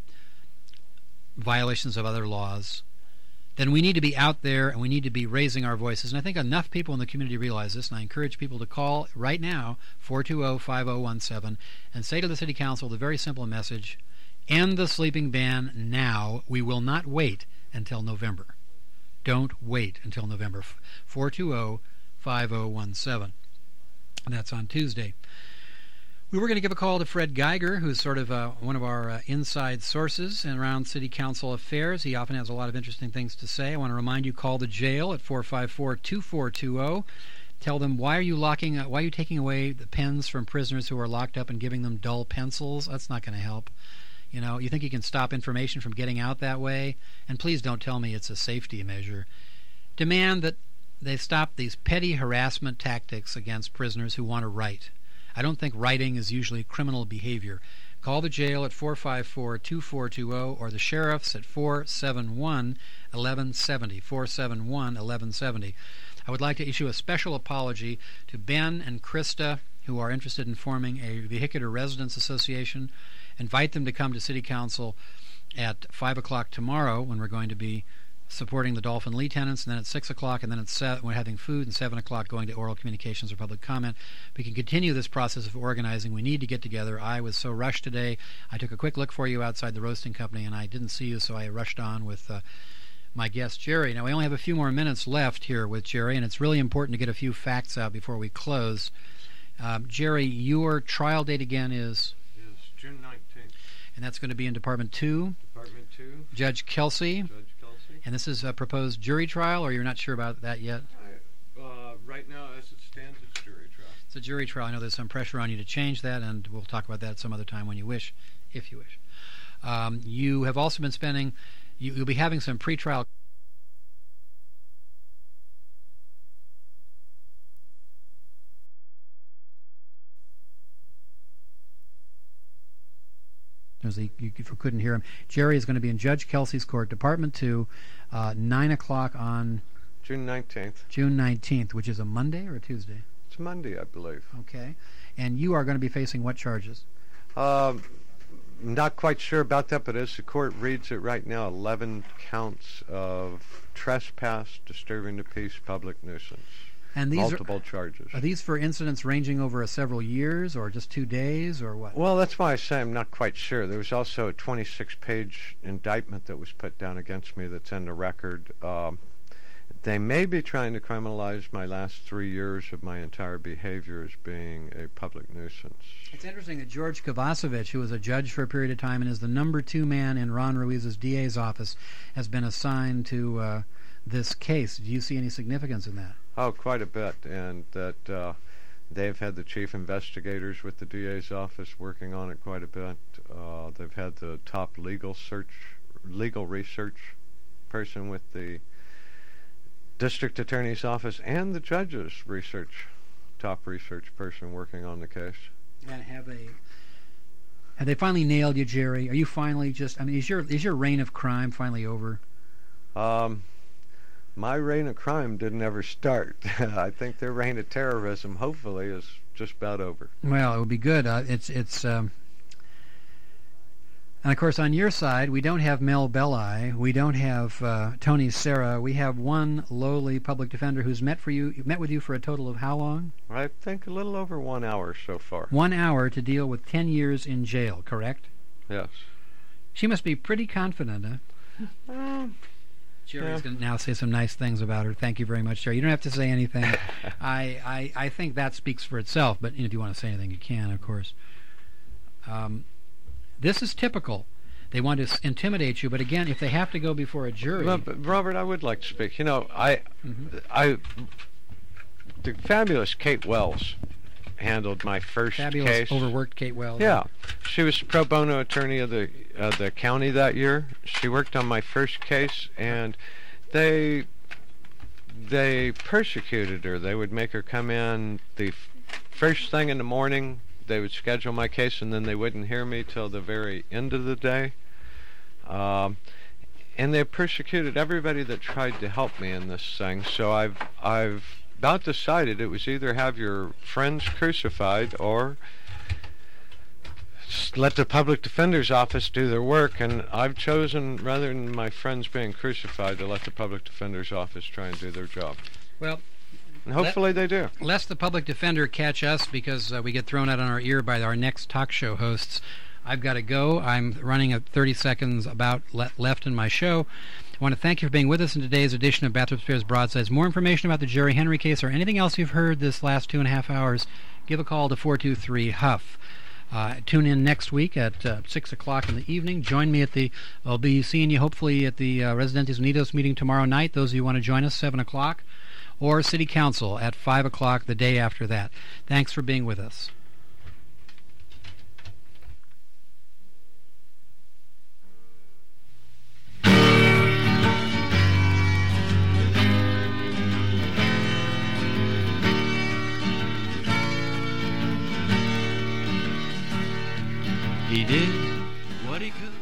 violations of other laws, then we need to be out there and we need to be raising our voices. And I think enough people in the community realize this, and I encourage people to call right now, four two zero, five zero one seven, and say to the City Council the very simple message, end the sleeping ban now. We will not wait until November. Don't wait until November. four two zero, five zero one seven. And that's on Tuesday. We were going to give a call to Fred Geiger, who's sort of uh, one of our uh, inside sources around City Council affairs. He often has a lot of interesting things to say. I want to remind you, call the jail at four five four, two four two zero. Tell them, why are you locking? Uh, why are you taking away the pens from prisoners who are locked up and giving them dull pencils? That's not going to help. You know, you think you can stop information from getting out that way? And please don't tell me it's a safety measure. Demand that they stop these petty harassment tactics against prisoners who want to write. I don't think writing is usually criminal behavior. Call the jail at four five four, two four two zero or the sheriff's at four seven one, one one seven zero, four seven one, one one seven zero. I would like to issue a special apology to Ben and Krista, who are interested in forming a Vehicular Residents Association. Invite them to come to City Council at five o'clock tomorrow when we're going to be supporting the Dolphin Lee tenants, and then at six o'clock, and then at seven, we're having food, and seven o'clock going to oral communications or public comment. We can continue this process of organizing. We need to get together. I was so rushed today. I took a quick look for you outside the roasting company, and I didn't see you, so I rushed on with uh, my guest, Jerry. Now, we only have a few more minutes left here with Jerry, and it's really important to get a few facts out before we close. Um, Jerry, your trial date again is? Is June nineteenth. And that's going to be in Department two? Department two. Judge Kelsey? Judge Kelsey. And this is a proposed jury trial, or you're not sure about that yet? I, uh, right now, as it stands, it's jury trial. It's a jury trial. I know there's some pressure on you to change that, and we'll talk about that some other time when you wish, if you wish. Um, you have also been spending, you, you'll be having some pretrial. There's a, you, if you couldn't hear him, Jerry is going to be in Judge Kelsey's court, Department two, uh, nine o'clock on June nineteenth. June nineteenth, which is a Monday or a Tuesday? It's Monday, I believe. Okay. And you are going to be facing what charges? Um, not quite sure about that, but as the court reads it right now, eleven counts of trespass, disturbing the peace, public nuisance. And these multiple are, charges. Are these for incidents ranging over a several years, or just two days, or what? Well, that's why I say I'm not quite sure. There was also a twenty-six page indictment that was put down against me that's in the record. Um, they may be trying to criminalize my last three years of my entire behavior as being a public nuisance. It's interesting that George Kovacevic, who was a judge for a period of time and is the number two man in Ron Ruiz's D A's office, has been assigned to uh, this case. Do you see any significance in that? Oh, quite a bit, and that uh, they've had the chief investigators with the D A's office working on it quite a bit. Uh, they've had the top legal search, legal research person with the district attorney's office and the judge's research, top research person working on the case. And have they have they finally nailed you, Jerry? Are you finally just? I mean, is your is your reign of crime finally over? Um. My reign of crime didn't ever start. I think their reign of terrorism, hopefully, is just about over. Well, it would be good. Uh, it's it's, um, and of course, on your side, we don't have Mel Belli, we don't have uh, Tony Serra. We have one lowly public defender who's met for you met with you for a total of how long? I think a little over one hour so far. One hour to deal with ten years in jail, correct? Yes. She must be pretty confident, huh? Um. Jerry's Yeah. going to now say some nice things about her. Thank you very much, Jerry. You don't have to say anything. I, I I think that speaks for itself, but you know, if you want to say anything, you can, of course. Um, this is typical. They want to s- intimidate you, but again, if they have to go before a jury... Well, but Robert, I would like to speak. You know, I, mm-hmm. I, the fabulous Kate Wells handled my first Fabulous, case. overworked Kate Wells. Yeah, she was pro bono attorney of the uh, the county that year. She worked on my first case, and they they persecuted her. They would make her come in the f- first thing in the morning. They would schedule my case, and then they wouldn't hear me till the very end of the day. Um, and they persecuted everybody that tried to help me in this thing. So I've I've about decided it was either have your friends crucified or let the public defender's office do their work, and I've chosen, rather than my friends being crucified, to let the public defender's office try and do their job. Well, And hopefully they do. lest the public defender catch us because uh, we get thrown out on our ear by our next talk show hosts, I've got to go. I'm running at thirty seconds about le- left in my show. I want to thank you for being with us in today's edition of Bathurst Bears Broadsides. More information about the Jerry Henry case or anything else you've heard this last two and a half hours, give a call to four two three Huff. Uh, tune in next week at uh, six o'clock in the evening. Join me at the, I'll be seeing you hopefully at the uh, Residentes Unidos meeting tomorrow night. Those of you who want to join us, seven o'clock. Or City Council at five o'clock the day after that. Thanks for being with us. He did what he could.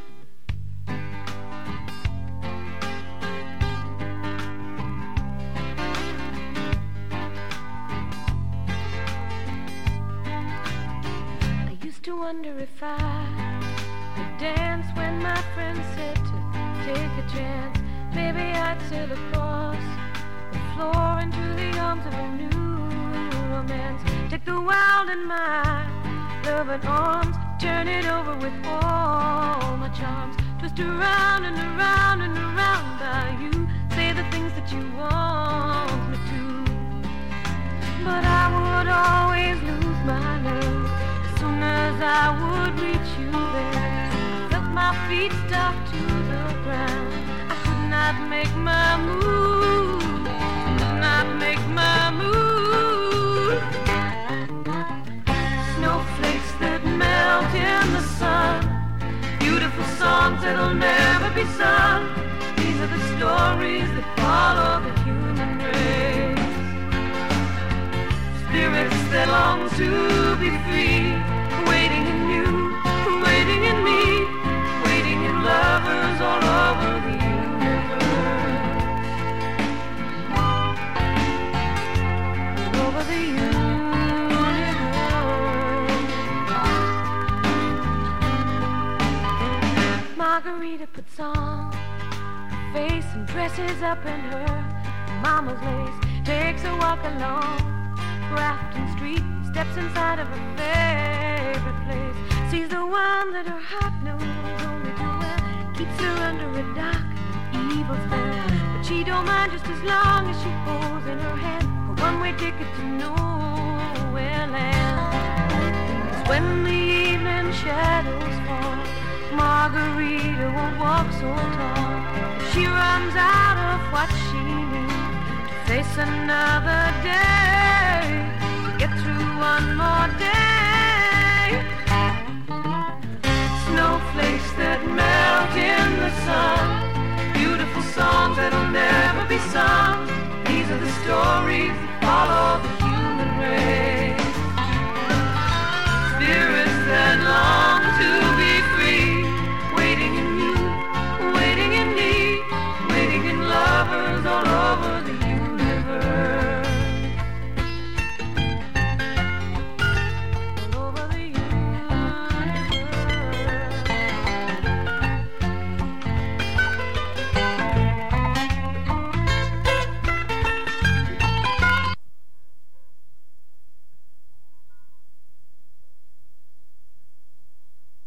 I used to wonder if I could dance when my friend said to take a chance. Maybe I'd sail across the floor into the arms of a new romance. Take the world in my loving arms, turn it over with all my charms. Twist around and around and around by you. Say the things that you want me to. But I would always lose my nerve as soon as I would reach you there. I felt my feet stop to the ground. I could not make my move, could not make my move. Snowflakes that melt in the sun, beautiful songs that'll never be sung. These are the stories that follow the human race. Spirits that long to be free, waiting in you, waiting in me, waiting in lovers all over the universe, all over the universe. Margarita puts on her face and dresses up in her mama's lace, takes a walk along Grafton Street, steps inside of her favorite place, sees the one that her heart knows only too well, keeps her under a dark, evil spell, but she don't mind just as long as she holds in her hand a one-way ticket to nowhere land. 'Cause when the evening shadows fall, Margarita won't walk so tall. She runs out of what she needs to face another day, to get through one more day.